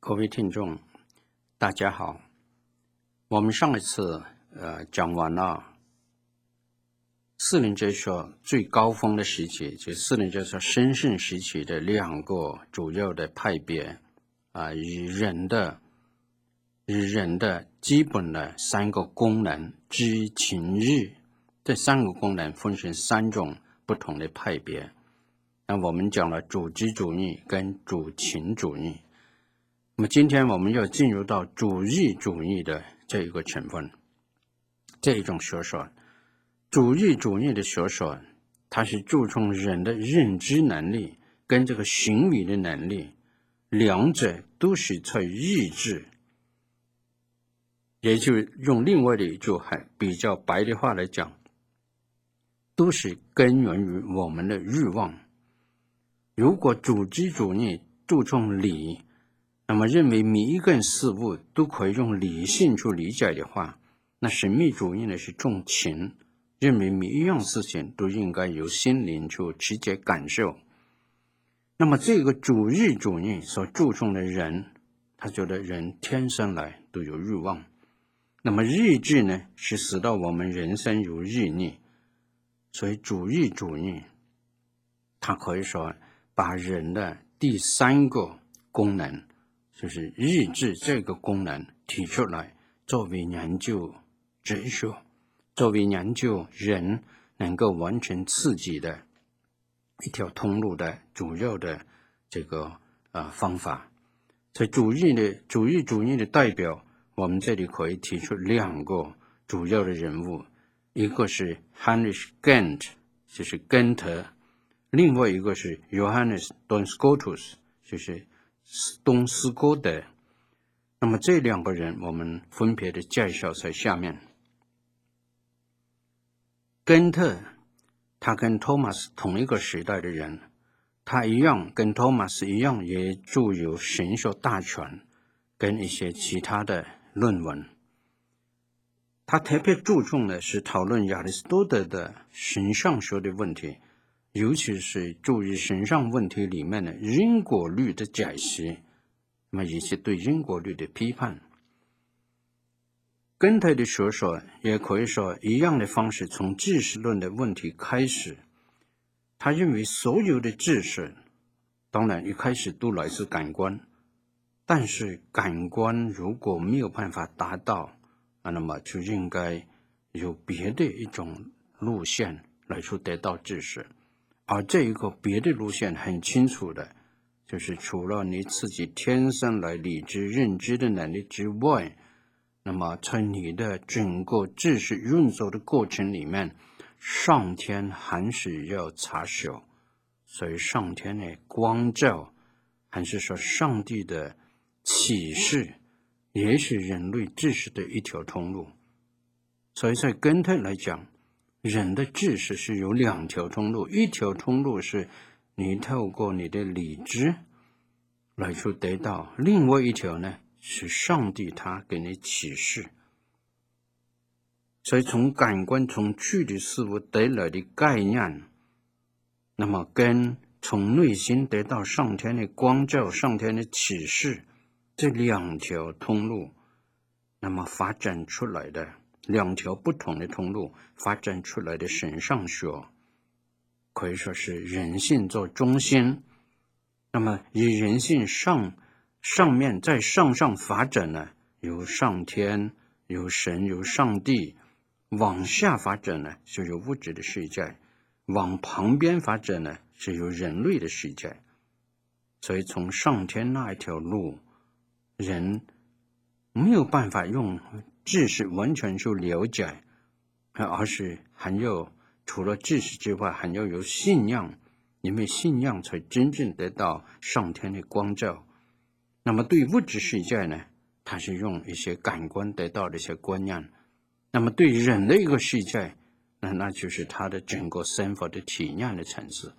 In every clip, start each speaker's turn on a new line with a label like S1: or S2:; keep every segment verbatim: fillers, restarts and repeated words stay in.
S1: 各位听众，大家好。我们上一次呃讲完了四灵哲学最高峰的时期，就是四灵哲学兴盛时期的两个主要的派别啊，与人的与人的基本的三个功能知情意，这三个功能分成三种不同的派别。那我们讲了主知主义跟主情主义。那么今天我们要进入到主义主义的这一个成分，这一种学说。主义主义的学说，它是注重人的认知能力跟这个行为的能力，两者都是在意志，也就用另外的一句还比较白的话来讲，都是根源于我们的欲望。如果主知主义注重理，那么认为每一个事物都可以用理性去理解的话，那神秘主义呢是重情，认为每一样事情都应该由心灵去直接感受。那么这个主义主义所注重的人，他觉得人天生来都有欲望。那么意志呢，是使到我们人生有意义。所以主义主义，它可以说把人的第三个功能，就是意志这个功能提出来，作为研究哲学，作为研究人能够完成自己的一条通路的主要的这个呃方法。所以主义的主义主义的代表，我们这里可以提出两个主要的人物，一个是 Heinrich Kant， 就是根特，另外一个是 Johannes Duns Scotus， 就是东斯哥德。那么这两个人我们分别的介绍在下面。根特他跟托马斯同一个时代的人，他一样跟托马斯一样也著有神学大全跟一些其他的论文。他特别注重的是讨论亚里士多德的神像学的问题，尤其是注意神像问题里面的因果律的解析，那么以及对因果律的批判。根特的学说也可以说一样的方式，从知识论的问题开始。他认为所有的知识当然一开始都来自感官，但是感官如果没有办法达到，那么就应该有别的一种路线来去得到知识。而这一个别的路线很清楚的，就是除了你自己天生来理智认知的能力之外，那么在你的整个知识运作的过程里面，上天还是要插手。所以上天的光照，还是说上帝的启示，也是人类知识的一条通路。所以在根特来讲，人的知识是有两条通路，一条通路是你透过你的理智来去得到，另外一条呢是上帝他给你启示。所以从感官从具体事物得来的概念，那么跟从内心得到上天的光照上天的启示，这两条通路那么发展出来的两条不同的通路发展出来的神上学，可以说是人性做中心。那么以人性上上面在上上发展呢，有上天有神有上帝，往下发展呢就有物质的世界，往旁边发展呢是有人类的世界。所以从上天那一条路，人没有办法用知识完全去了解，而是还要除了知识之外还要有信仰，因为信仰才真正得到上天的光照。那么对物质世界呢，它是用一些感官得到的一些观念。那么对人的一个世界，那那就是他的整个生活的体验的层次。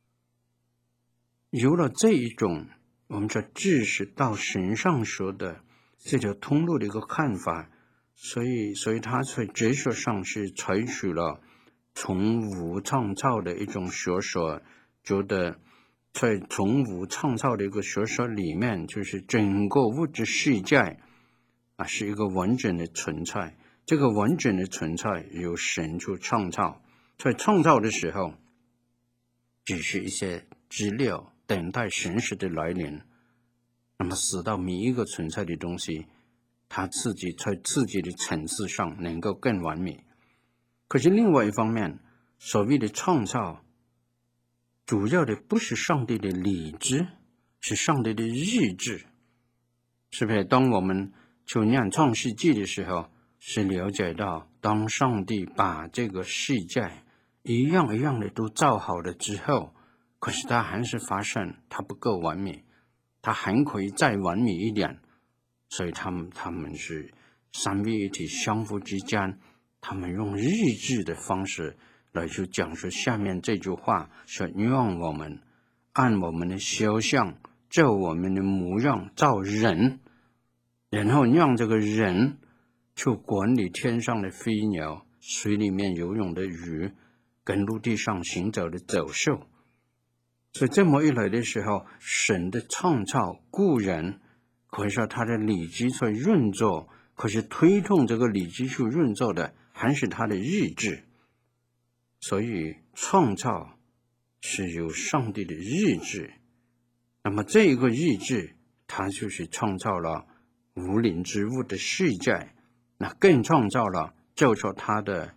S1: 有了这一种我们说知识到神上学的这条通路的一个看法，所以所以他在哲学上是采取了从无创造的一种学说，觉得在从无创造的一个学说里面，就是整个物质世界啊是一个完整的存在。这个完整的存在由神去创造，在创造的时候，只是一些资料等待神识的来临。那么，使到每一个存在的东西，它自己在自己的层次上能够更完美。可是另外一方面，所谓的创造，主要的不是上帝的理智，是上帝的意志。是不是？当我们去念创世纪的时候，是了解到，当上帝把这个世界一样一样的都造好了之后，可是他还是发现它不够完美，他还可以再完美一点。所以他们他们是三位一体相互之间，他们用意志的方式来去讲述下面这句话，说让我们按我们的肖像照我们的模样造人，然后让这个人去管理天上的飞鸟、水里面游泳的鱼跟陆地上行走的走兽。所以这么一来的时候，神的创造固然可以说他的理智在运作，可是推动这个理智去运作的还是他的意志。所以创造是由上帝的意志，那么这个意志它就是创造了无灵之物的世界，那更创造了就说他的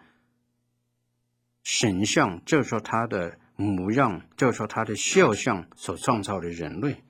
S1: 神像，就说他的模样，就说他的肖像所创造的人类。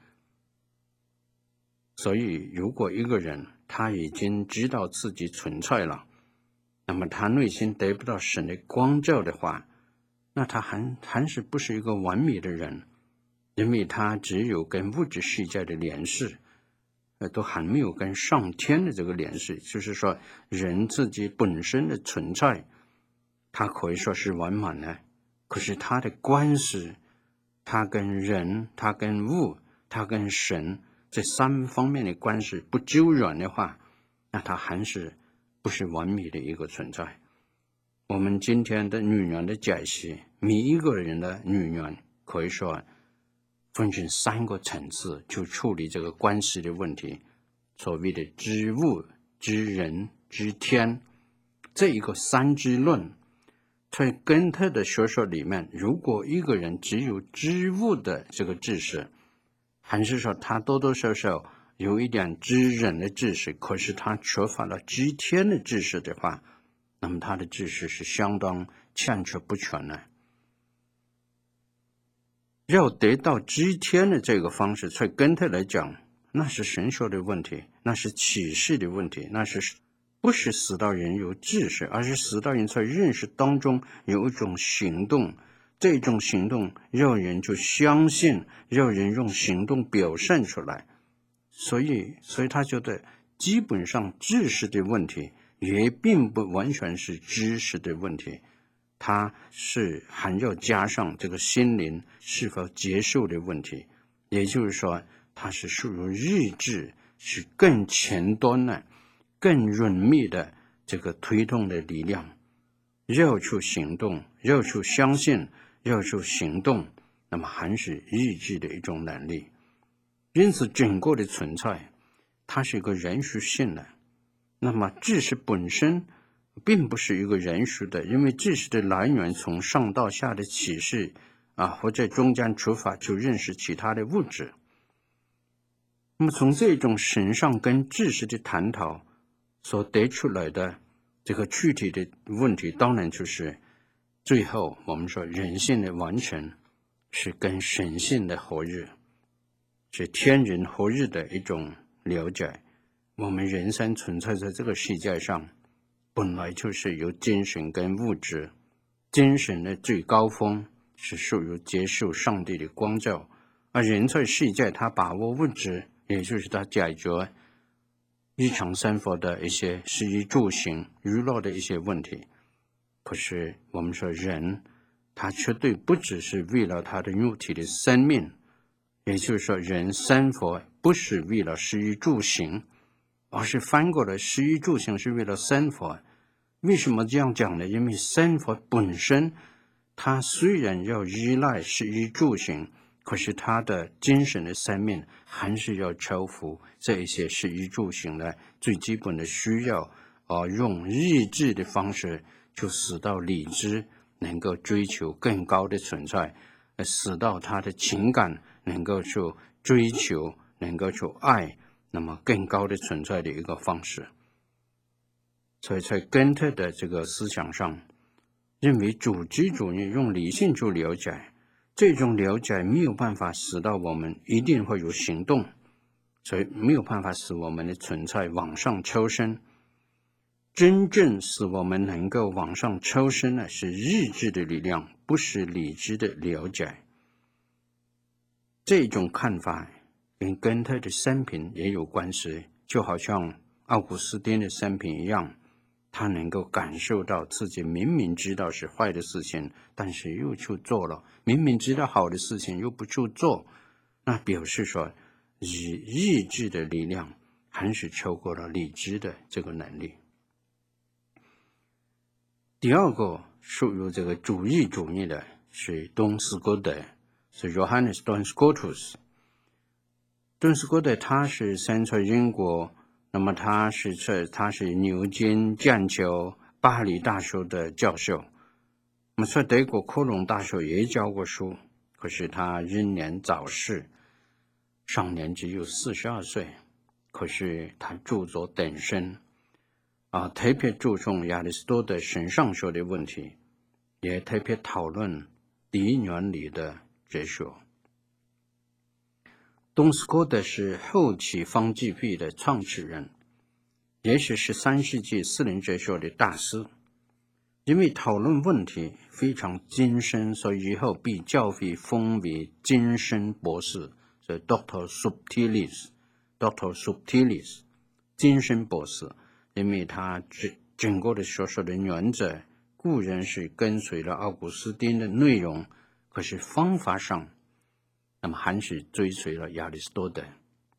S1: 所以如果一个人他已经知道自己存在了，那么他内心得不到神的光照的话，那他还还是不是一个完美的人，因为他只有跟物质世界的联系，都还没有跟上天的这个联系。就是说人自己本身的存在，他可以说是完满的，可是他的关系，他跟人，他跟物，他跟神这三方面的关系不纠软的话，那他还是不是完美的一个存在。我们今天的女人的解析，每一个人的女人可以说分成三个层次去处理这个关系的问题，所谓的知物、知人、知天，这一个三知论，在根特的学说里面，如果一个人只有知物的这个知识，还是说他多多少少有一点知人的知识，可是他缺乏了知天的知识的话，那么他的知识是相当欠缺不全的。要得到知天的这个方式，在根特来讲，那是神说的问题，那是启示的问题，那是不是使到人有知识，而是使到人在认识当中有一种行动，这种行动让人就相信，让人用行动表现出来。所以所以他觉得基本上知识的问题也并不完全是知识的问题，它是还要加上这个心灵是否接受的问题，也就是说它是属于意志，是更前端的更隐秘的这个推动的力量，要去行动，要去相信，要去行动，那么还是意志的一种能力。因此整个的存在它是一个人属性的，那么知识本身并不是一个人属的，因为知识的来源从上到下的启示啊，或者中间出发就认识其他的物质。那么从这种神上跟知识的探讨所得出来的这个具体的问题，当然就是最后我们说人性的完全是跟神性的合一，是天人合一的一种了解。我们人生存在在这个世界上，本来就是由精神跟物质，精神的最高峰是属于接受上帝的光照，而人在世界他把握物质，也就是他解决日常生活的一些食衣住行娱乐的一些问题。可是我们说人他绝对不只是为了他的肉体的生命，也就是说人生活不是为了食衣住行，而是翻过来食衣住行是为了生活。为什么这样讲呢？因为生活本身它虽然要依赖食衣住行， 可是他的精神的层面还是要超乎这一些食衣住行的最基本的需要，而用意志的方式就使到理智能够追求更高的存在，使到他的情感能够去追求，能够去爱，那么更高的存在的一个方式。所以在根特的这个思想上，认为主基主义用理性去了解，这种了解没有办法使到我们一定会有行动，所以没有办法使我们的存在往上抽升。真正使我们能够往上抽升的是意志的力量，不是理智的了解。这种看法跟根特的生平也有关系，就好像奥古斯丁的生平一样，他能够感受到自己明明知道是坏的事情，但是又去做了，明明知道好的事情又不去做，那表示说以意志的力量还是超过了理智的这个能力。第二个属于这个主义主义的是东斯哥德，是 Johannes Duns Scotus。顿斯哥德他是生在英国，那么他是在他是牛津、剑桥、巴黎大学的教授，那么在德国科隆大学也教过书，可是他英年早逝，上年只有四十二岁，可是他著作等身啊，特别注重亚里士多德神上学的问题，也特别讨论第一原理的哲学。东斯哥德是后期方济会的创始人，也是十三世纪私人哲学的大师。因为讨论问题非常精深，所以以后被教会封为精深博士，所以 Doctor Subtilis，Doctor Subtilis， 精深博士。因为他整个的学说的原则固然是跟随了奥古斯丁的内容，可是方法上那么还是追随了亚里士多德。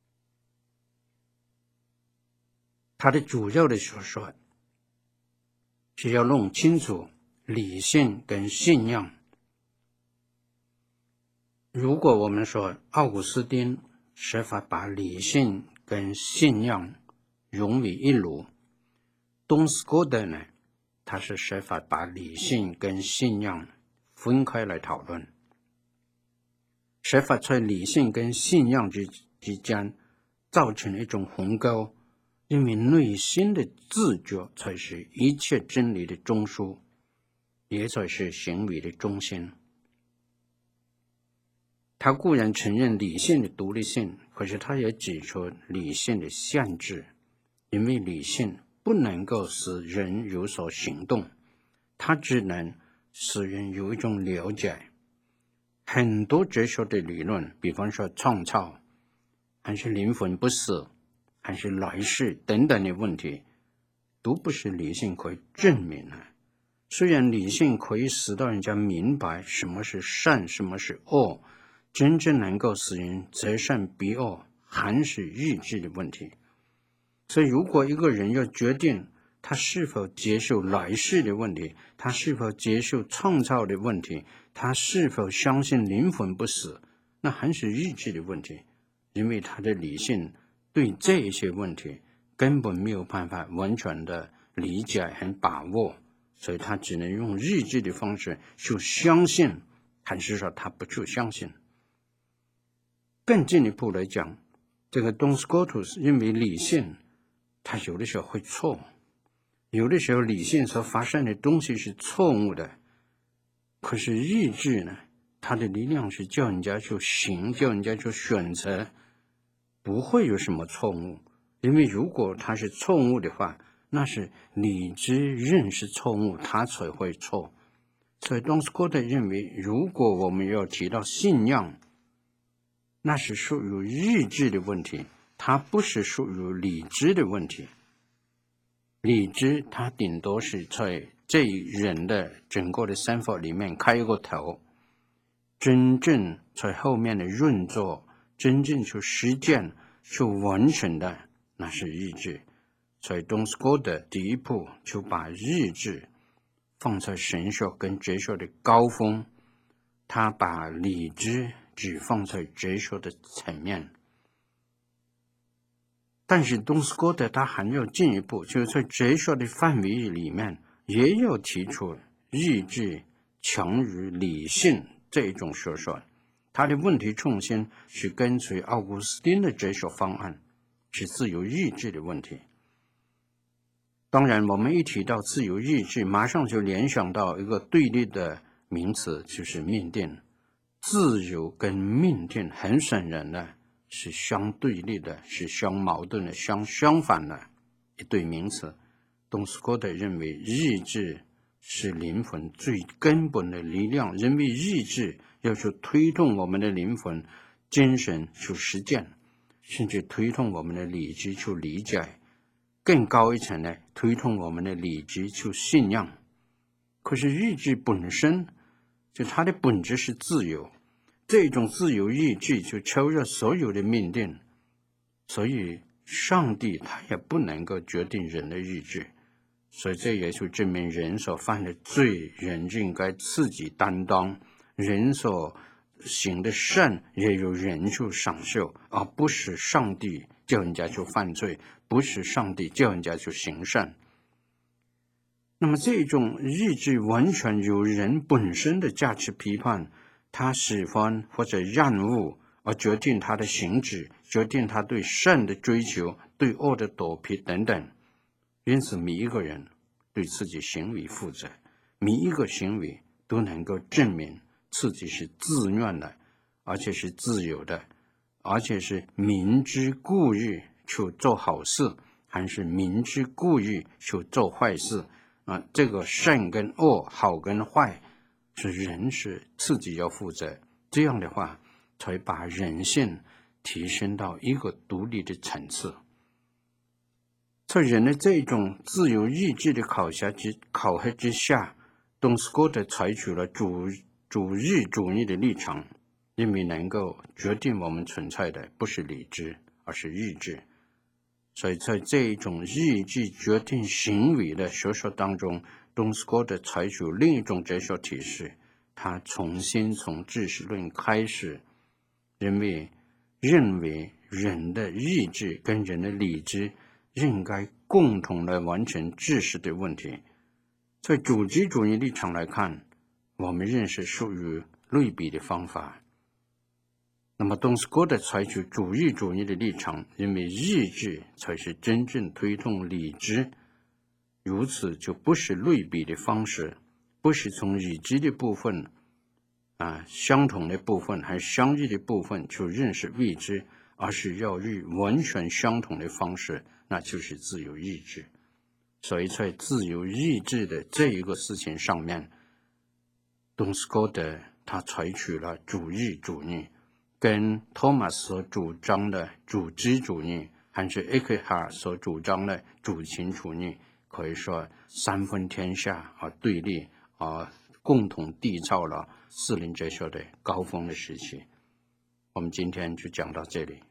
S1: 他的主要的学说是要弄清楚理性跟信仰。如果我们说奥古斯丁设法把理性跟信仰融为一炉，东斯哥德呢，他是设法把理性跟信仰分开来讨论，设法在理性跟信仰之之间造成一种鸿沟，因为内心的自觉才是一切真理的中枢，也才是行为的中心。他固然承认理性的独立性，可是他也指出理性的限制，因为理性不能够使人有所行动，它只能使人有一种了解。很多哲学的理论，比方说创造，还是灵魂不死，还是来世等等的问题，都不是理性可以证明的。虽然理性可以使到人家明白什么是善，什么是恶，真正能够使人择善避恶，还是意志的问题。所以如果一个人要决定他是否接受来世的问题，他是否接受创造的问题，他是否相信灵魂不死，那还是意志的问题。因为他的理性对这一些问题根本没有办法完全的理解和把握，所以他只能用意志的方式去相信，还是说他不去相信。更进一步来讲，这个东斯哥图斯认为理性他有的时候会错，有的时候理性所发生的东西是错误的，可是意志呢，它的力量是叫人家去行，叫人家去选择，不会有什么错误。因为如果它是错误的话，那是理智认识错误，它才会错。所以东斯哥特认为，如果我们要提到信仰，那是属于意志的问题，它不是属于理智的问题。理智它顶多是在这人的整个的生活里面开一个头，真正在后面的运作，真正去实践去完成的，那是意志。所以东斯哥特第一步就把意志放在神学跟哲学的高峰，他把理智只放在哲学的层面。但是东斯哥德他还要进一步，就是在哲学的范围里面也要提出意志强于理性这一种说法。他的问题重心是跟随奥古斯丁的哲学方案，是自由意志的问题。当然我们一提到自由意志，马上就联想到一个对立的名词，就是命定。自由跟命定很显然的是相对立的，是相矛盾的，相相反的一对名词。东斯哥德认为意志是灵魂最根本的力量，认为意志要去推动我们的灵魂精神去实践，甚至推动我们的理智去理解，更高一层呢，推动我们的理智去信仰。可是意志本身就它的本质是自由，这种自由意志就超越所有的命定，所以上帝他也不能够决定人的意志。所以这也就证明人所犯的罪，人就应该自己担当，人所行的善也由人去享受，而不是上帝叫人家去犯罪，不是上帝叫人家去行善。那么这种意志完全由人本身的价值批判，他喜欢或者厌恶而决定他的行止，决定他对善的追求，对恶的躲避等等。因此每一个人对自己行为负责，每一个行为都能够证明自己是自愿的，而且是自由的，而且是明知故意去做好事，还是明知故意去做坏事啊？这个善跟恶，好跟坏，是人是自己要负责。这样的话才把人性提升到一个独立的层次。在人的这种自由意志的考核之考核之下，东斯哥德采取了主主义主义的立场，认为能够决定我们存在的不是理智，而是意志。所以在这一种意志决定行为的学说当中，东斯哥德采取另一种哲学体系，他重新从知识论开始，认为认为人的意志跟人的理智应该共同来完成知识的问题。在主机主义立场来看，我们认识属于类比的方法。那么东斯哥德采取主义主义的立场，认为意志才是真正推动理智，如此就不是类比的方式，不是从已知的部分啊相同的部分还是相异的部分去认识未知，而是要用完全相同的方式，那就是自由意志。所以在自由意志的这一个事情上面，东斯哥德他采取了主义主义，跟托马斯所主张的主知主义，还是埃克哈尔所主张的主情主义，可以说三分天下而对立，而共同缔造了士林哲学的高峰的时期。我们今天就讲到这里。